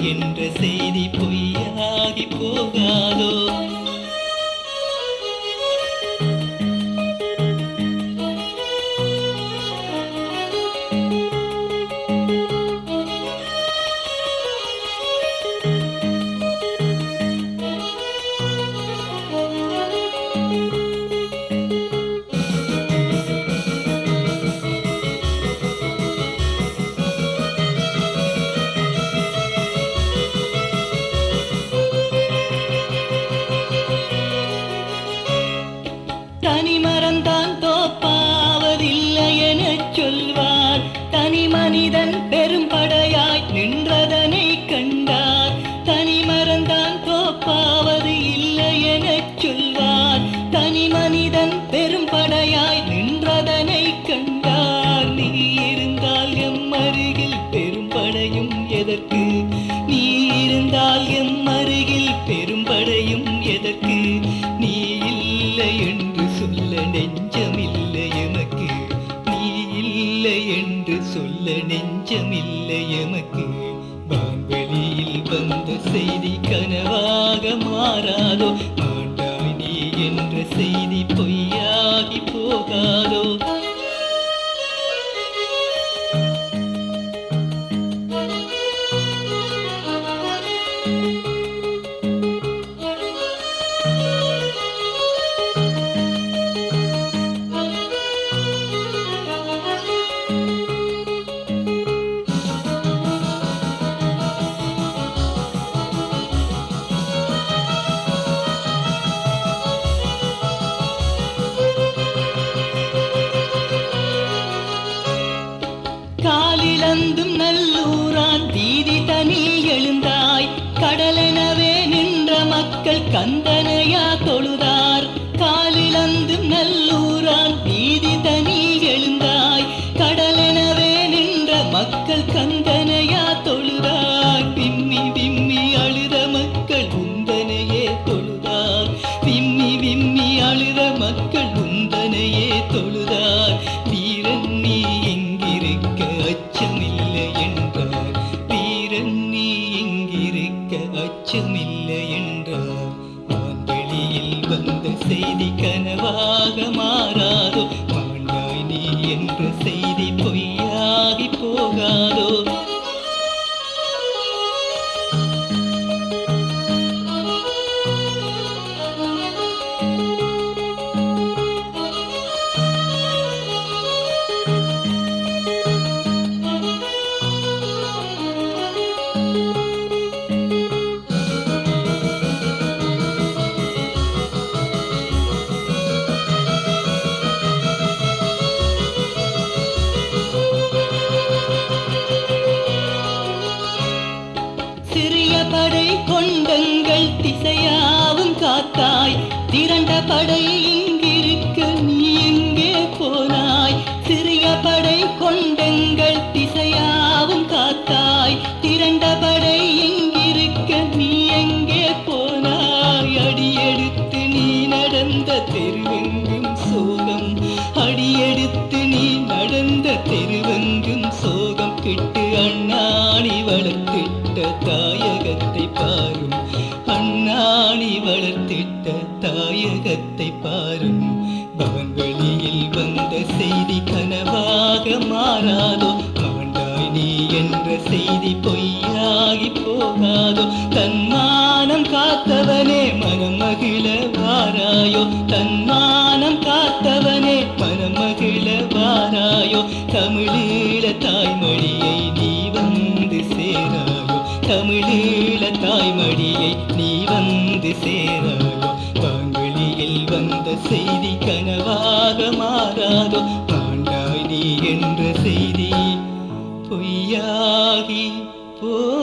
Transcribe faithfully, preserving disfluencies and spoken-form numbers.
என்ற செய்தி பொய்யாகி போகாதோ? தனிமரந்தான் தோப்பாவதில்லை எனச் சொல்வார். தனி மனிதன் பெரும்படையாய் நின்றதனை கண்டார். தனிமரந்தான் தோப்பாவது இல்லை எனச் சொல்வார். தனி மனிதன் பெரும்படையாய் நின்றதனை கண்டார். நீ இருந்தால் எம் அருகில் பெரும்படையும் எதற்கு? நீ இருந்தால் எம் அருகில் பெரும்படையும் எதற்கு? நீ இல்லை என்று சொல்ல நெஞ்சமில்லை எமக்கு. நீ இல்லை என்று சொல்ல நெஞ்சமில்லை எமக்கு. வான்வெளியில் வந்த செய்தி கனவாக மாறாதோ? மாண்டாய் நீ என்ற செய்தி பொய்யாகி போகாதோ? காலிலந்தும் நல்லூரான் வீதி தனில் எழுந்தாய். கடலெனவே நின்ற மக்கள் கந்தனையா தொழுதார். காலிலந்தும் நல்லூரான் வீதி தனில் எழுந்தாய். கடலெனவே நின்ற மக்கள் கந்தனையா தொழுதார். விம்மி விம்மி அழுத மக்கள் உந்தனையே தொழுதார். விம்மி விம்மி அழுத மக்கள் உந்தனையே தொழுதார். வீரன் நீ எங்கிருக்க அச்சமில்லை என்றார். வீரன் நீ எங்கிருக்க அச்சமில்லை என்றார். வான்வெளியில் வந்த செய்தி கனவாக மாறாதோ? மாண்டாய் நீ என்ற செய்தி பொய்யாகி போகாதோ? சிறிய படை கொண்டங்கள் திசையாவும் காத்தாய். திரண்ட படை இங்கிருக்க நீ எங்கே போனாய்? சிறிய படை கொண்டங்கள் திசையாவும் காத்தாய். திரண்ட படை இங்கிருக்க நீ எங்கே போனாய்? அடியெடுத்து நீ நடந்த தெருவெங்கும் சோகம். அடியெடுத்து நீ நடந்த தெருவெங்கும் சோகம். கிட்டு அண்ணாணி வளர்த்திட்ட தாயகத்தை பாரும். அண்ணாணி வளர்த்திட்ட தாயகத்தை பாரும். வான்வெளியில் வந்த செய்தி கனவாக மாறாதோ? மாண்டாய் நீ என்ற செய்தி பொய்யாகி போகாதோ? தன்மானம் காத்தவனே மனம் மகிழ வாராயோ? தன்மானம் காத்தவனே மனம் மகிழ வாராயோ? தமிழீழ தாய்மொழியை நீ வந்து சேராயோ? தமிழீழ தாய்மொழியை நீ வந்து சேராயோ? வான்வெளியில் வந்த செய்தி கனவாக மாறாதோ? மாண்டாய் நீ என்ற செய்தி பொய்யாகி போ